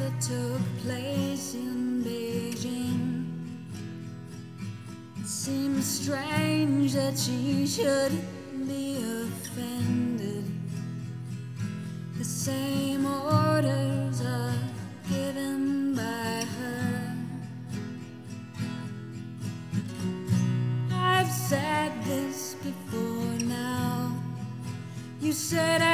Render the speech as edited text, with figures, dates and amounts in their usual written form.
that took place in Beijing. It seems strange that she should be offended. The same orders are given by her. I've said this before now. You said